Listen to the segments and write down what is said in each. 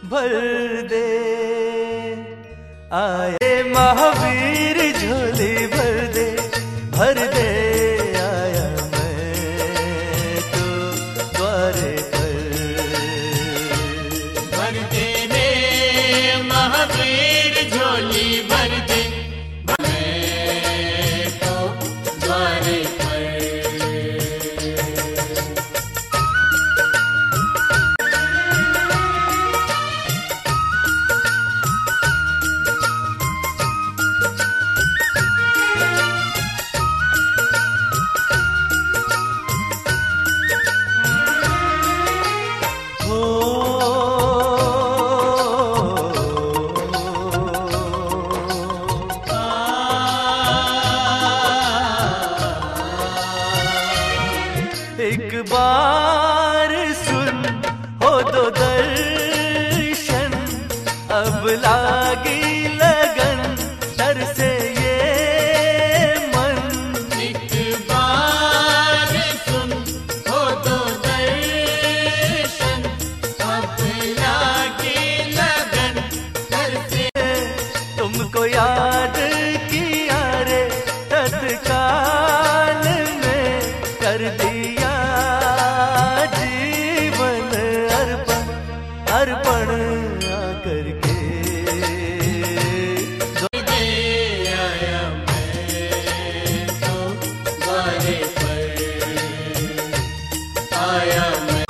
भर दे। आए महावीर झोली भर दे, भर दे। आया मैं तो द्वारे पर, भर दे रे महावीर झोली भर दे, मैं तो द्वारे पर। एक बार सुन हो दो दर्शन, अब लागी लगन डर से ये मन। एक बार सुन हो दो दर्शन, अब लागी लगन डर से। तुमको याद किया रे तत्काल में, कर दिया अर्पण आकर के। आया मैं तो द्वारे पर, आया मैं।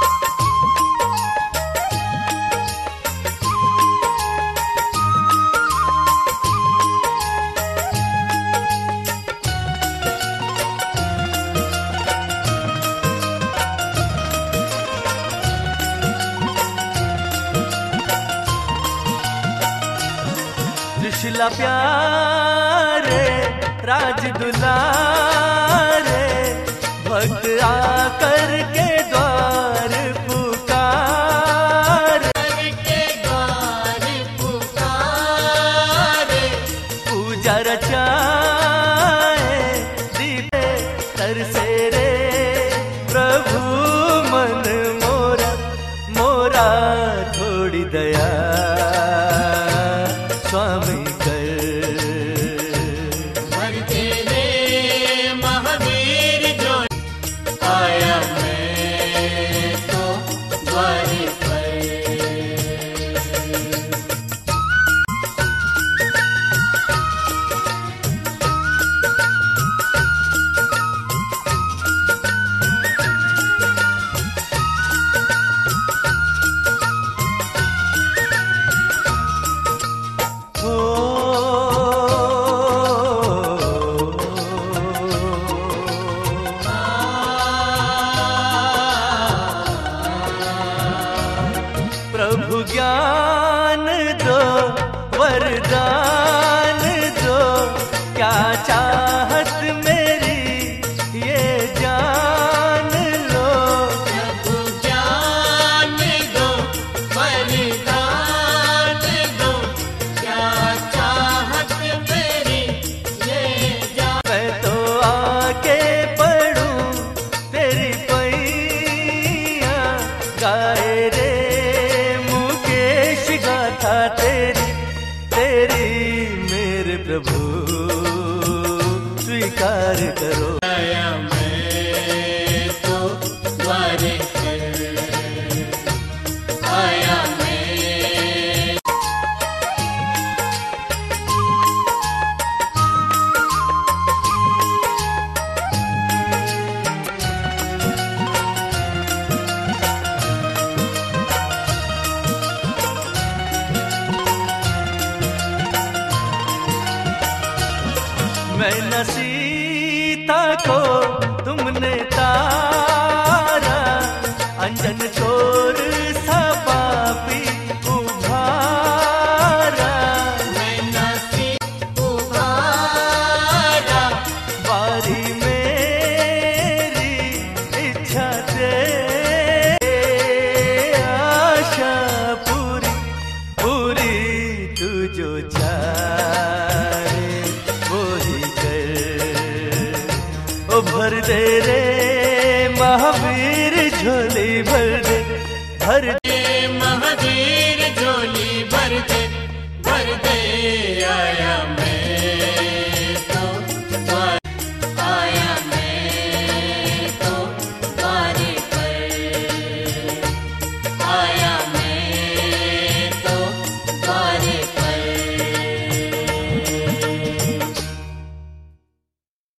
त्रिशला प्यारे राज दुलारे, भक्त आकर के द्वार पुकारे। के द्वार पुकारे, पूजा रचाए दीपे तरसे रे प्रभु मन मोरा, मोरा थोड़ी दया स्वामी कर। भर दे रे महावीर झोली, आया मैं तो द्वारे पर। प्रभु ज्ञान दो, वरदान दो, क्या चाहत मेरी ये जान लो। प्रभु ज्ञान दो, वरदान दो, क्या चाहत मेरी ये जान। मैं तो आके पढ़ूं तेरी पैया, गाए रे गाथा तेरी, तेरी मेरे प्रभु स्वीकार करो। आया मैं तो द्वारे पर, आया मैं। मैं न सीता को तुमने तारा, अंजन चोर सा पापी उभारा। मैं नसी उभारा, बारी मेरी इच्छा से आशा पूरी पूरी, तू जो चाहे वो ही कर। ओ भर दे रे महावीर झोली भर दे, भर दे आया मैं